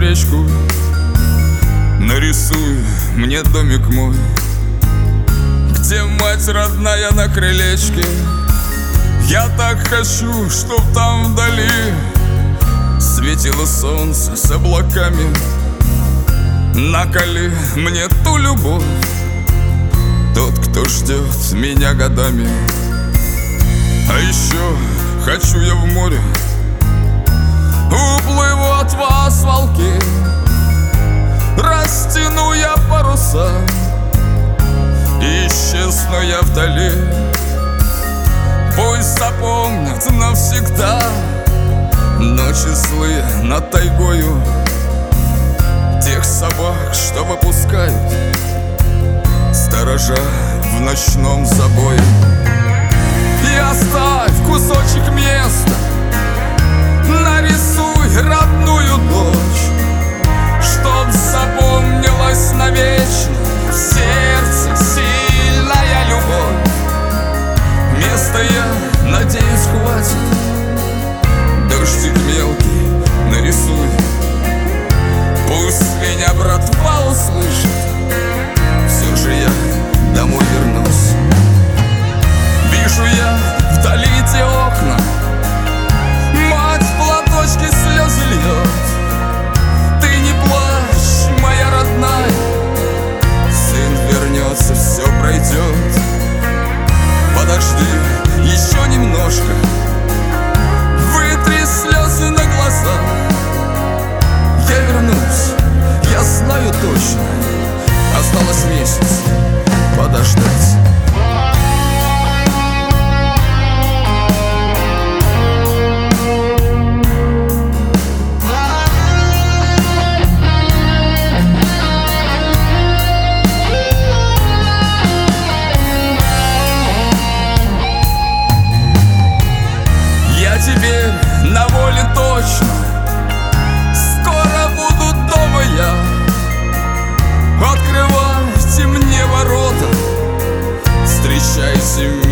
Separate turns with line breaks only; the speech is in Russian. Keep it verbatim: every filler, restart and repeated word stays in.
речку, нарисуй мне домик мой, где мать родная на крылечке. Я так хочу, чтоб там вдали светило солнце с облаками. Наколи мне ту любовь, тот, кто ждет меня годами. А еще хочу я в море, уплыву от вас волки, растяну я паруса, исчезну я вдали. Пусть запомнят навсегда ночи злые над тайгою, тех собак, что выпускают сторожа в ночном забое. И оставь кусочек места, нарисуй родную дочь, чтоб запомнилась навечно в сердце сильная любовь. Места, я надеюсь, хватит, дождик мелкий нарисуй. Пусть меня братва услышит, все же я домой вернусь. Вижу я вдали те окна, мать в платочке слезы льет. Ты не плачь, моя родная, сын вернется, все пройдет. Подожди еще немножко, вытри слезы на глаза. Я вернусь, я знаю точно, осталось месяц подождать. Теперь на воле точно, скоро буду дома я. Открывайте мне ворота, встречайте меня.